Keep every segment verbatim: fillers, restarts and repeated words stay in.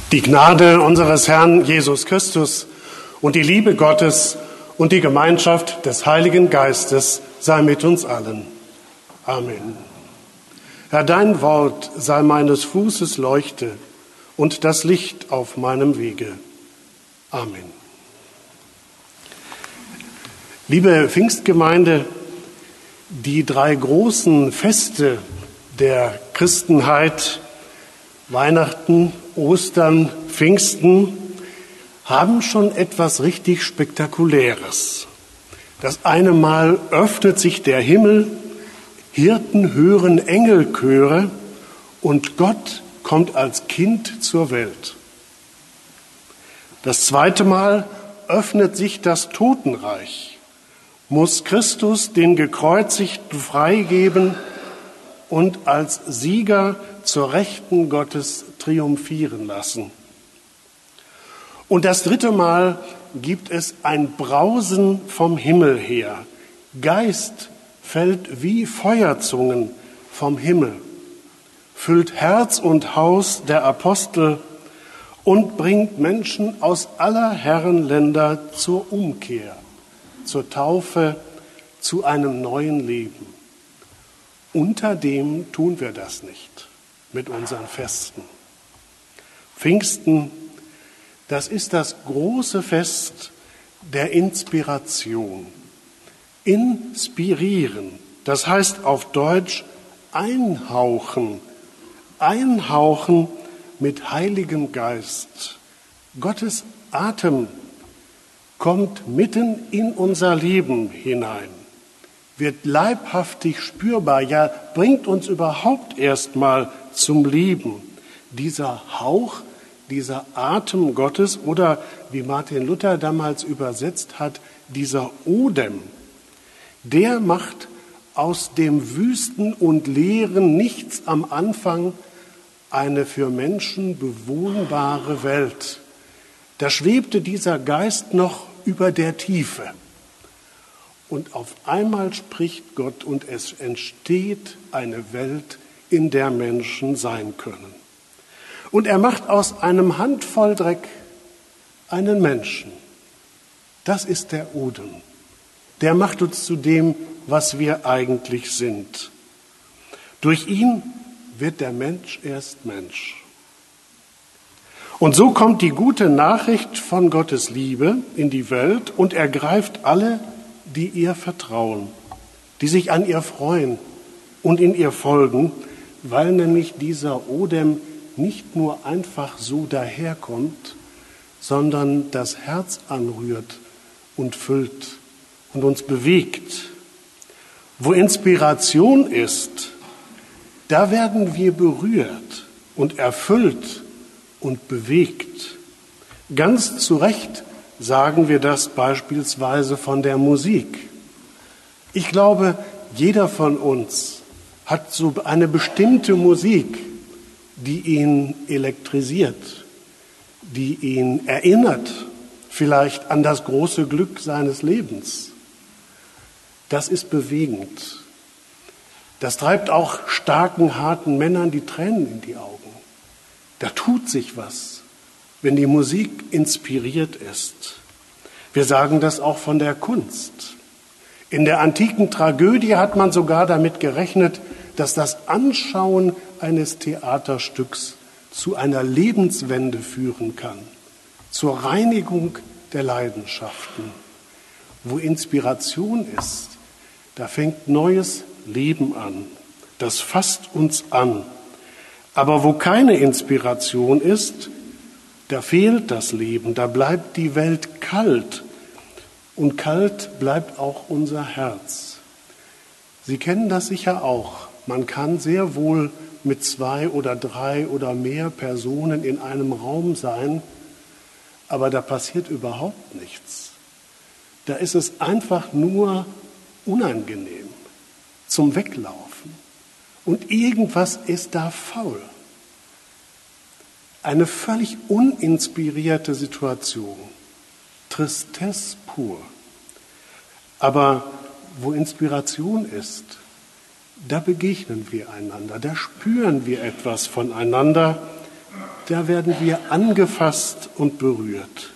Die Gnade unseres Herrn Jesus Christus und die Liebe Gottes und die Gemeinschaft des Heiligen Geistes sei mit uns allen. Amen. Herr, dein Wort sei meines Fußes Leuchte und das Licht auf meinem Wege. Amen. Liebe Pfingstgemeinde, die drei großen Feste der Christenheit, Weihnachten, Ostern, Pfingsten, haben schon etwas richtig Spektakuläres. Das eine Mal öffnet sich der Himmel, Hirten hören Engelchöre und Gott kommt als Kind zur Welt. Das zweite Mal öffnet sich das Totenreich, muss Christus den Gekreuzigten freigeben und als Sieger zur Rechten Gottes triumphieren lassen. Und das dritte Mal gibt es ein Brausen vom Himmel her. Geist fällt wie Feuerzungen vom Himmel, füllt Herz und Haus der Apostel und bringt Menschen aus aller Herrenländer zur Umkehr, zur Taufe, zu einem neuen Leben. Unter dem tun wir das nicht mit unseren Festen. Pfingsten, das ist das große Fest der Inspiration. Inspirieren, das heißt auf Deutsch einhauchen, einhauchen mit Heiligem Geist. Gottes Atem kommt mitten in unser Leben hinein, wird leibhaftig spürbar, ja, bringt uns überhaupt erstmal zum Leben. Dieser Hauch, dieser Atem Gottes oder, wie Martin Luther damals übersetzt hat, dieser Odem, der macht aus dem Wüsten und Leeren Nichts am Anfang eine für Menschen bewohnbare Welt. Da schwebte dieser Geist noch über der Tiefe. Und auf einmal spricht Gott und es entsteht eine Welt, in der Menschen sein können. Und er macht aus einem Handvoll Dreck einen Menschen. Das ist der Odem. Der macht uns zu dem, was wir eigentlich sind. Durch ihn wird der Mensch erst Mensch. Und so kommt die gute Nachricht von Gottes Liebe in die Welt und ergreift alle, die ihr vertrauen, die sich an ihr freuen und in ihr folgen, weil nämlich dieser Odem nicht nur einfach so daherkommt, sondern das Herz anrührt und füllt und uns bewegt. Wo Inspiration ist, da werden wir berührt und erfüllt und bewegt. Ganz zu Recht sagen wir das beispielsweise von der Musik. Ich glaube, jeder von uns hat so eine bestimmte Musik, die ihn elektrisiert, die ihn erinnert, vielleicht an das große Glück seines Lebens. Das ist bewegend. Das treibt auch starken, harten Männern die Tränen in die Augen. Da tut sich was, wenn die Musik inspiriert ist. Wir sagen das auch von der Kunst. In der antiken Tragödie hat man sogar damit gerechnet, dass das Anschauen eines Theaterstücks zu einer Lebenswende führen kann, zur Reinigung der Leidenschaften. Wo Inspiration ist, da fängt neues Leben an. Das fasst uns an. Aber wo keine Inspiration ist, da fehlt das Leben, da bleibt die Welt kalt. Und kalt bleibt auch unser Herz. Sie kennen das sicher auch. Man kann sehr wohl mit zwei oder drei oder mehr Personen in einem Raum sein, aber da passiert überhaupt nichts. Da ist es einfach nur unangenehm zum Weglaufen. Und irgendwas ist da faul. Eine völlig uninspirierte Situation. Tristesse pur. Aber wo Inspiration ist, da begegnen wir einander, da spüren wir etwas voneinander, da werden wir angefasst und berührt.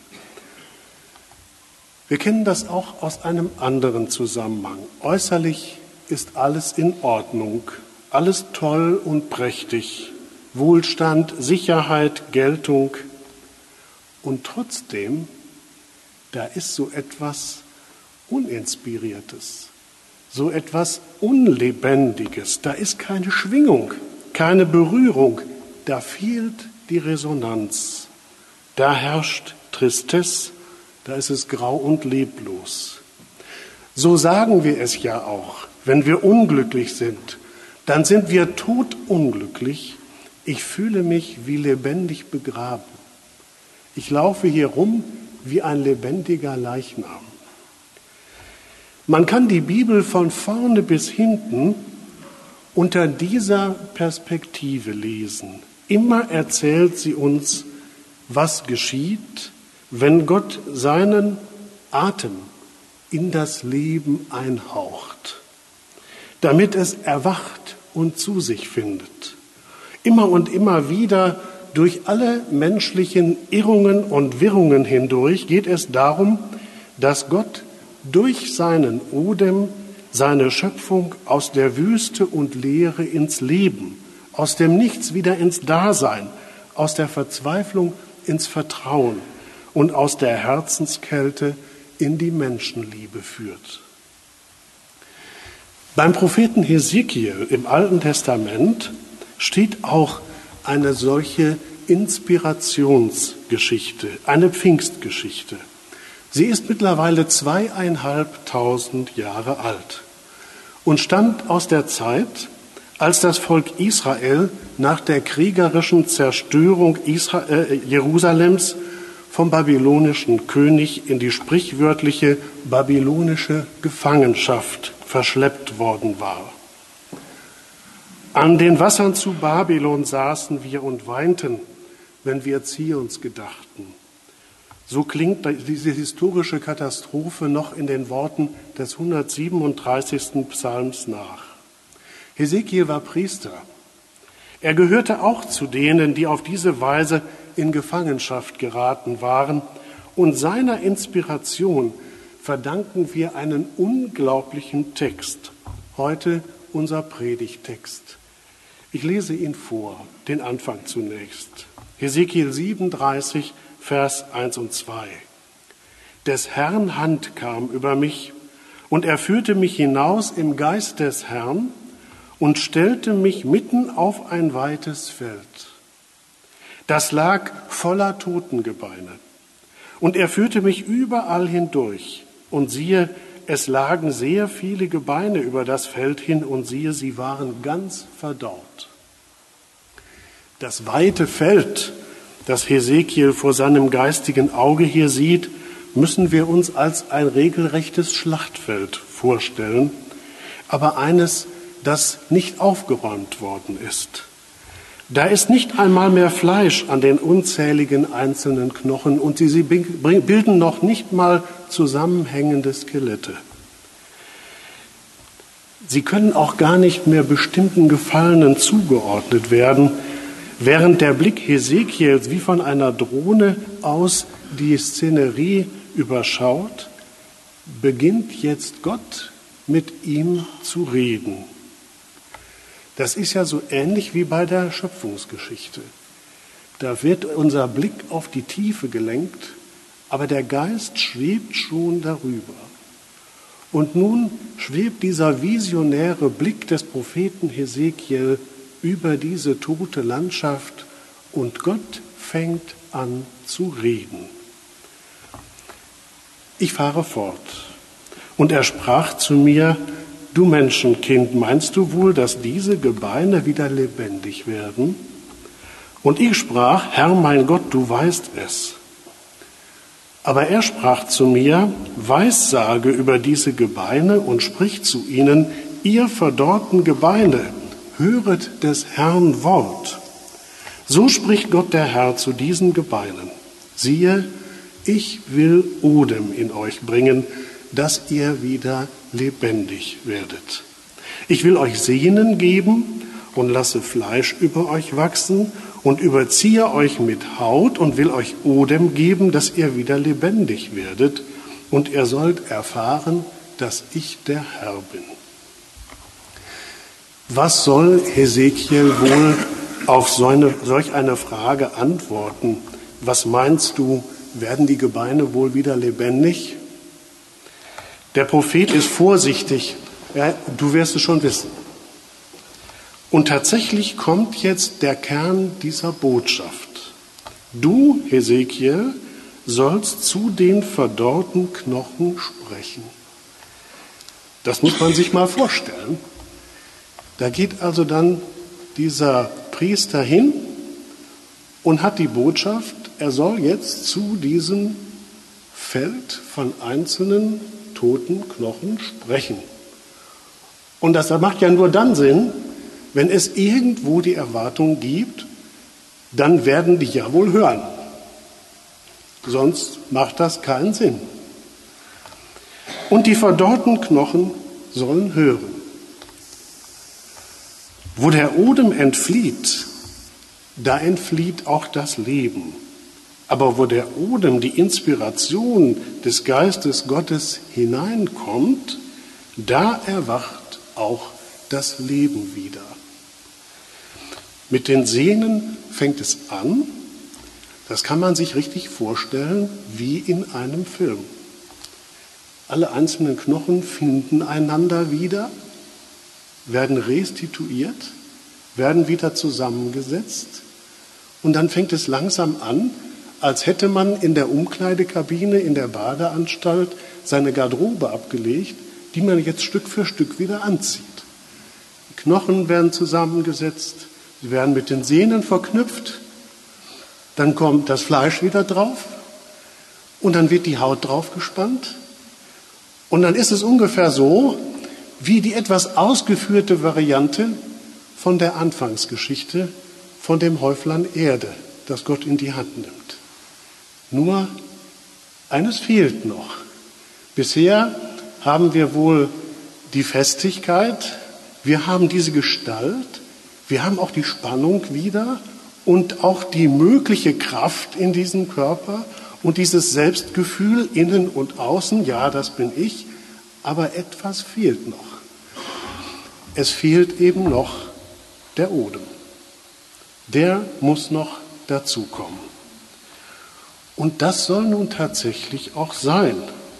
Wir kennen das auch aus einem anderen Zusammenhang. Äußerlich ist alles in Ordnung, alles toll und prächtig, Wohlstand, Sicherheit, Geltung. Und trotzdem, da ist so etwas Uninspiriertes, so etwas Unlebendiges. Da ist keine Schwingung, keine Berührung, da fehlt die Resonanz. Da herrscht Tristesse, da ist es grau und leblos. So sagen wir es ja auch, wenn wir unglücklich sind, dann sind wir todunglücklich. Ich fühle mich wie lebendig begraben. Ich laufe hier rum wie ein lebendiger Leichnam. Man kann die Bibel von vorne bis hinten unter dieser Perspektive lesen. Immer erzählt sie uns, was geschieht, wenn Gott seinen Atem in das Leben einhaucht, damit es erwacht und zu sich findet. Immer und immer wieder durch alle menschlichen Irrungen und Wirrungen hindurch geht es darum, dass Gott durch seinen Odem seine Schöpfung aus der Wüste und Leere ins Leben, aus dem Nichts wieder ins Dasein, aus der Verzweiflung ins Vertrauen und aus der Herzenskälte in die Menschenliebe führt. Beim Propheten Hesekiel im Alten Testament steht auch eine solche Inspirationsgeschichte, eine Pfingstgeschichte. Sie ist mittlerweile zweieinhalbtausend Jahre alt und stammt aus der Zeit, als das Volk Israel nach der kriegerischen Zerstörung Israel, äh, Jerusalems vom babylonischen König in die sprichwörtliche babylonische Gefangenschaft verschleppt worden war. An den Wassern zu Babylon saßen wir und weinten, wenn wir Zions gedachten. So klingt diese historische Katastrophe noch in den Worten des hundertsiebenunddreißigsten Psalms nach. Hesekiel war Priester. Er gehörte auch zu denen, die auf diese Weise in Gefangenschaft geraten waren. Und seiner Inspiration verdanken wir einen unglaublichen Text. Heute unser Predigttext. Ich lese ihn vor, den Anfang zunächst. Hesekiel siebenunddreißig, Vers eins und zwei. Des Herrn Hand kam über mich, und er führte mich hinaus im Geist des Herrn und stellte mich mitten auf ein weites Feld. Das lag voller Totengebeine. Und er führte mich überall hindurch. Und siehe, es lagen sehr viele Gebeine über das Feld hin, und siehe, sie waren ganz verdaut. Das weite Feld, das Hesekiel vor seinem geistigen Auge hier sieht, müssen wir uns als ein regelrechtes Schlachtfeld vorstellen, aber eines, das nicht aufgeräumt worden ist. Da ist nicht einmal mehr Fleisch an den unzähligen einzelnen Knochen, und sie, sie bilden noch nicht mal zusammenhängende Skelette. Sie können auch gar nicht mehr bestimmten Gefallenen zugeordnet werden, während der Blick Hesekiels wie von einer Drohne aus die Szenerie überschaut, beginnt jetzt Gott mit ihm zu reden. Das ist ja so ähnlich wie bei der Schöpfungsgeschichte. Da wird unser Blick auf die Tiefe gelenkt, aber der Geist schwebt schon darüber. Und nun schwebt dieser visionäre Blick des Propheten Hesekiel über diese tote Landschaft, und Gott fängt an zu reden. Ich fahre fort. Und er sprach zu mir: Du Menschenkind, meinst du wohl, dass diese Gebeine wieder lebendig werden? Und ich sprach: Herr mein Gott, du weißt es. Aber er sprach zu mir: Weissage über diese Gebeine und sprich zu ihnen: Ihr verdorrten Gebeine, höret des Herrn Wort. So spricht Gott der Herr zu diesen Gebeinen: Siehe, ich will Odem in euch bringen, dass ihr wieder lebendig werdet. Ich will euch Sehnen geben und lasse Fleisch über euch wachsen und überziehe euch mit Haut und will euch Odem geben, dass ihr wieder lebendig werdet, und ihr sollt erfahren, dass ich der Herr bin. Was soll Hesekiel wohl auf so eine, solch eine Frage antworten? Was meinst du, werden die Gebeine wohl wieder lebendig? Der Prophet ist vorsichtig, ja, du wirst es schon wissen. Und tatsächlich kommt jetzt der Kern dieser Botschaft. Du, Hesekiel, sollst zu den verdorrten Knochen sprechen. Das muss man sich mal vorstellen. Da geht also dann dieser Priester hin und hat die Botschaft, er soll jetzt zu diesem Feld von einzelnen toten Knochen sprechen. Und das macht ja nur dann Sinn, wenn es irgendwo die Erwartung gibt, dann werden die ja wohl hören. Sonst macht das keinen Sinn. Und die verdorrten Knochen sollen hören. Wo der Odem entflieht, da entflieht auch das Leben. Aber wo der Odem, die Inspiration des Geistes Gottes hineinkommt, da erwacht auch das Leben wieder. Mit den Sehnen fängt es an. Das kann man sich richtig vorstellen wie in einem Film. Alle einzelnen Knochen finden einander wieder, werden restituiert, werden wieder zusammengesetzt und dann fängt es langsam an, als hätte man in der Umkleidekabine, in der Badeanstalt seine Garderobe abgelegt, die man jetzt Stück für Stück wieder anzieht. Die Knochen werden zusammengesetzt, sie werden mit den Sehnen verknüpft, dann kommt das Fleisch wieder drauf und dann wird die Haut drauf gespannt. Und dann ist es ungefähr so, wie die etwas ausgeführte Variante von der Anfangsgeschichte von dem Häuflein Erde, das Gott in die Hand nimmt. Nur eines fehlt noch. Bisher haben wir wohl die Festigkeit, wir haben diese Gestalt, wir haben auch die Spannung wieder und auch die mögliche Kraft in diesem Körper und dieses Selbstgefühl innen und außen, ja, das bin ich, aber etwas fehlt noch. Es fehlt eben noch der Odem. Der muss noch dazukommen. Und das soll nun tatsächlich auch sein.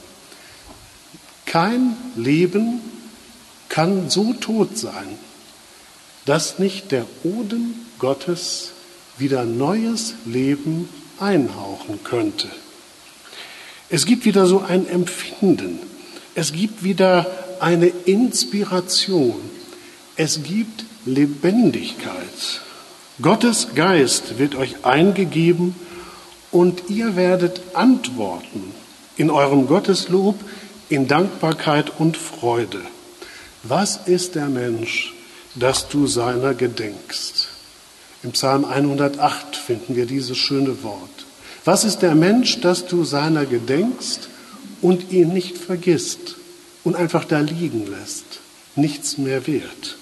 Kein Leben kann so tot sein, dass nicht der Odem Gottes wieder neues Leben einhauchen könnte. Es gibt wieder so ein Empfinden. Es gibt wieder eine Inspiration. Es gibt Lebendigkeit. Gottes Geist wird euch eingegeben und ihr werdet antworten in eurem Gotteslob, in Dankbarkeit und Freude. Was ist der Mensch, dass du seiner gedenkst? Im Psalm hundertacht finden wir dieses schöne Wort. Was ist der Mensch, dass du seiner gedenkst und ihn nicht vergisst und einfach da liegen lässt, nichts mehr wert?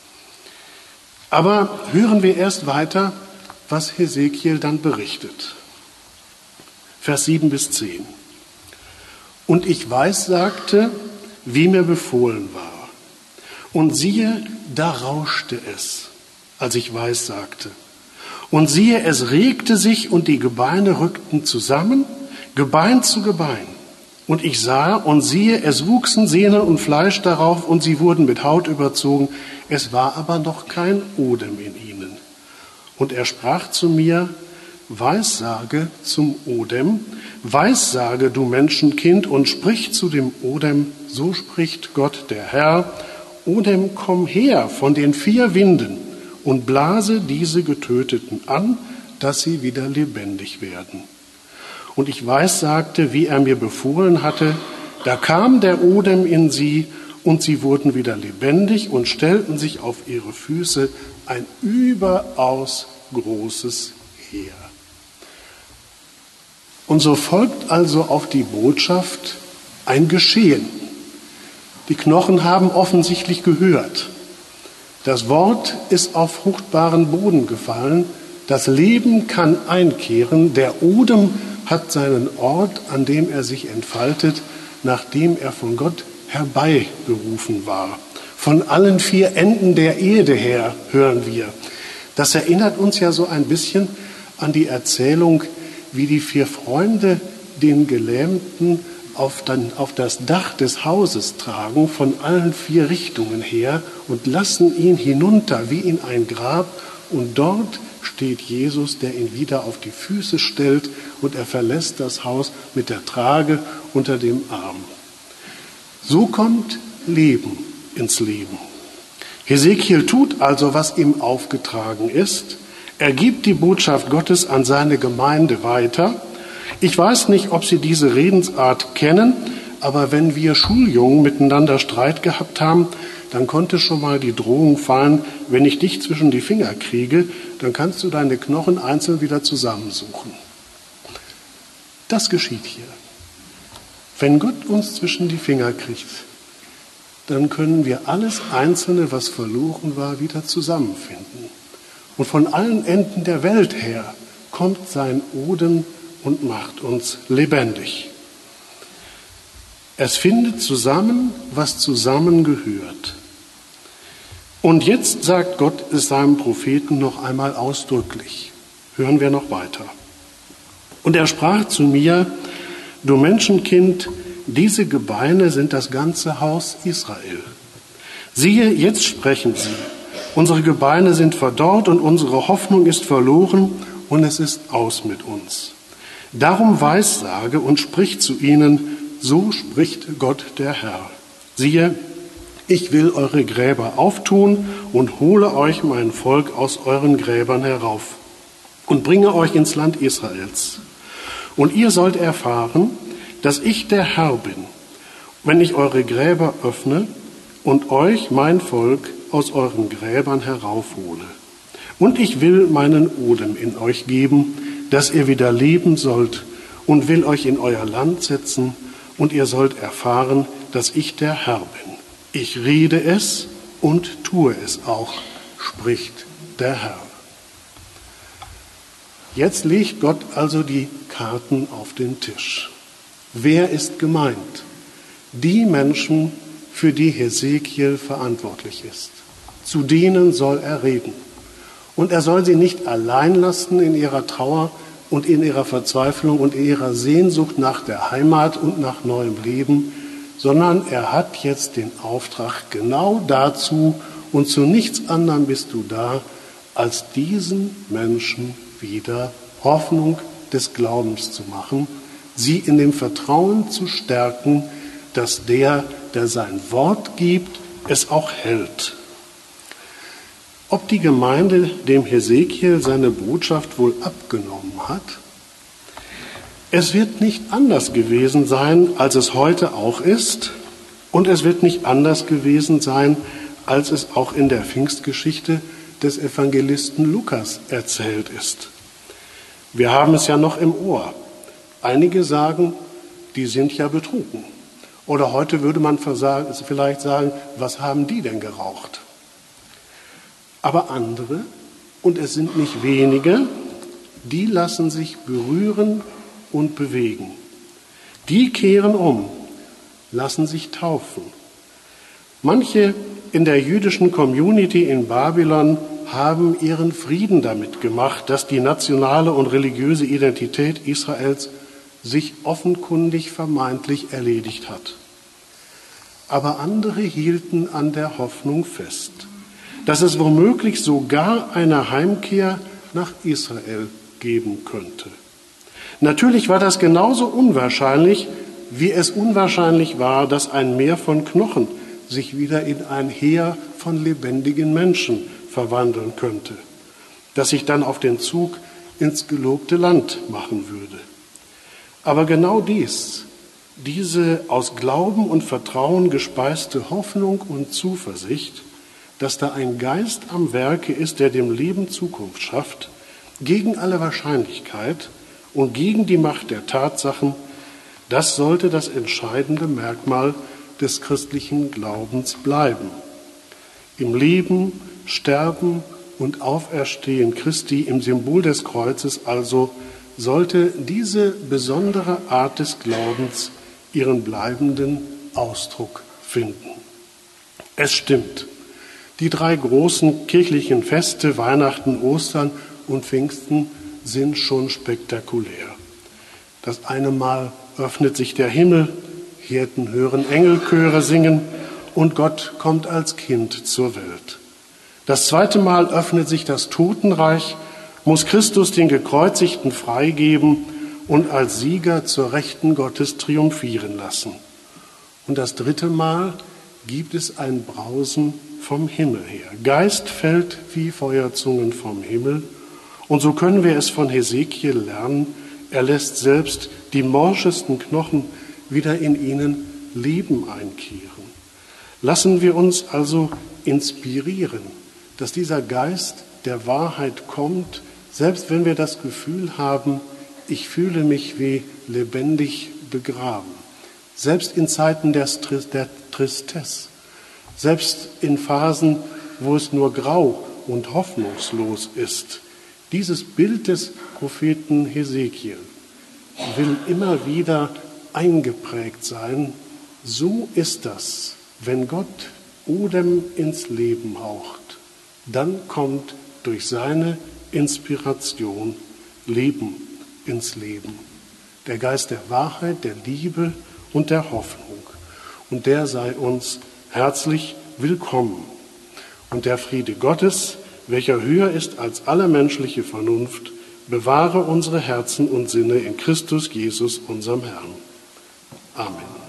Aber hören wir erst weiter, was Hesekiel dann berichtet. Vers sieben bis zehn. Und ich weissagte, wie mir befohlen war. Und siehe, da rauschte es, als ich weissagte. Und siehe, es regte sich und die Gebeine rückten zusammen, Gebein zu Gebein. Und ich sah und siehe, es wuchsen Sehnen und Fleisch darauf und sie wurden mit Haut überzogen. Es war aber noch kein Odem in ihnen. Und er sprach zu mir, Weissage zum Odem, Weissage, du Menschenkind, und sprich zu dem Odem, so spricht Gott der Herr, Odem, komm her von den vier Winden und blase diese Getöteten an, dass sie wieder lebendig werden. Und ich weissagte, wie er mir befohlen hatte, da kam der Odem in sie und sie wurden wieder lebendig und stellten sich auf ihre Füße, ein überaus großes Heer. Und so folgt also auf die Botschaft ein Geschehen. Die Knochen haben offensichtlich gehört. Das Wort ist auf fruchtbaren Boden gefallen. Das Leben kann einkehren. Der Odem hat seinen Ort, an dem er sich entfaltet, nachdem er von Gott herbeigerufen war. Von allen vier Enden der Erde her hören wir. Das erinnert uns ja so ein bisschen an die Erzählung, wie die vier Freunde den Gelähmten auf, dann, auf das Dach des Hauses tragen, von allen vier Richtungen her, und lassen ihn hinunter wie in ein Grab. Und dort steht Jesus, der ihn wieder auf die Füße stellt, und er verlässt das Haus mit der Trage unter dem Arm. So kommt Leben ins Leben. Hesekiel tut also, was ihm aufgetragen ist. Er gibt die Botschaft Gottes an seine Gemeinde weiter. Ich weiß nicht, ob Sie diese Redensart kennen, aber wenn wir Schuljungen miteinander Streit gehabt haben, dann konnte schon mal die Drohung fallen, wenn ich dich zwischen die Finger kriege, dann kannst du deine Knochen einzeln wieder zusammensuchen. Das geschieht hier. Wenn Gott uns zwischen die Finger kriegt, dann können wir alles Einzelne, was verloren war, wieder zusammenfinden. Und von allen Enden der Welt her kommt sein Odem und macht uns lebendig. Es findet zusammen, was zusammengehört. Und jetzt sagt Gott es seinem Propheten noch einmal ausdrücklich. Hören wir noch weiter. Und er sprach zu mir: Du Menschenkind, diese Gebeine sind das ganze Haus Israel. Siehe, jetzt sprechen sie. Unsere Gebeine sind verdorrt und unsere Hoffnung ist verloren und es ist aus mit uns. Darum weissage und sprich zu ihnen, so spricht Gott der Herr. Siehe, ich will eure Gräber auftun und hole euch mein Volk aus euren Gräbern herauf und bringe euch ins Land Israels. Und ihr sollt erfahren, dass ich der Herr bin, wenn ich eure Gräber öffne und euch, mein Volk, aus euren Gräbern heraufhole. Und ich will meinen Odem in euch geben, dass ihr wieder leben sollt, und will euch in euer Land setzen, und ihr sollt erfahren, dass ich der Herr bin. Ich rede es und tue es auch, spricht der Herr. Jetzt legt Gott also die Karten auf den Tisch. Wer ist gemeint? Die Menschen, für die Hesekiel verantwortlich ist. Zu denen soll er reden. Und er soll sie nicht allein lassen in ihrer Trauer und in ihrer Verzweiflung und in ihrer Sehnsucht nach der Heimat und nach neuem Leben, sondern er hat jetzt den Auftrag genau dazu, und zu nichts anderem bist du da, als diesen Menschen wieder Hoffnung des Glaubens zu machen, sie in dem Vertrauen zu stärken, dass der, der sein Wort gibt, es auch hält. Ob die Gemeinde dem Hesekiel seine Botschaft wohl abgenommen hat? Es wird nicht anders gewesen sein, als es heute auch ist, und es wird nicht anders gewesen sein, als es auch in der Pfingstgeschichte des Evangelisten Lukas erzählt ist. Wir haben es ja noch im Ohr. Einige sagen, die sind ja betrunken. Oder heute würde man vielleicht sagen, was haben die denn geraucht? Aber andere, und es sind nicht wenige, die lassen sich berühren und bewegen. Die kehren um, lassen sich taufen. Manche in der jüdischen Community in Babylon haben ihren Frieden damit gemacht, dass die nationale und religiöse Identität Israels sich offenkundig vermeintlich erledigt hat. Aber andere hielten an der Hoffnung fest, dass es womöglich sogar eine Heimkehr nach Israel geben könnte. Natürlich war das genauso unwahrscheinlich, wie es unwahrscheinlich war, dass ein Meer von Knochen sich wieder in ein Heer von lebendigen Menschen verwandeln könnte, das sich dann auf den Zug ins gelobte Land machen würde. Aber genau dies, diese aus Glauben und Vertrauen gespeiste Hoffnung und Zuversicht, dass da ein Geist am Werke ist, der dem Leben Zukunft schafft, gegen alle Wahrscheinlichkeit und gegen die Macht der Tatsachen, das sollte das entscheidende Merkmal des christlichen Glaubens bleiben. Im Leben, Sterben und Auferstehen Christi im Symbol des Kreuzes also sollte diese besondere Art des Glaubens ihren bleibenden Ausdruck finden. Es stimmt, die drei großen kirchlichen Feste, Weihnachten, Ostern und Pfingsten, sind schon spektakulär. Das eine Mal öffnet sich der Himmel, Hirten hören Engelchöre singen und Gott kommt als Kind zur Welt. Das zweite Mal öffnet sich das Totenreich, muss Christus den Gekreuzigten freigeben und als Sieger zur Rechten Gottes triumphieren lassen. Und das dritte Mal gibt es ein Brausen vom Himmel her. Geist fällt wie Feuerzungen vom Himmel. Und so können wir es von Hesekiel lernen. Er lässt selbst die morschesten Knochen wieder in ihnen Leben einkehren. Lassen wir uns also inspirieren, dass dieser Geist der Wahrheit kommt, selbst wenn wir das Gefühl haben, ich fühle mich wie lebendig begraben. Selbst in Zeiten der Tristesse, selbst in Phasen, wo es nur grau und hoffnungslos ist. Dieses Bild des Propheten Hesekiel will immer wieder eingeprägt sein. So ist das, wenn Gott Odem ins Leben haucht. Dann kommt durch seine Inspiration Leben ins Leben. Der Geist der Wahrheit, der Liebe und der Hoffnung. Und der sei uns herzlich willkommen. Und der Friede Gottes, welcher höher ist als alle menschliche Vernunft, bewahre unsere Herzen und Sinne in Christus Jesus, unserem Herrn. Amen.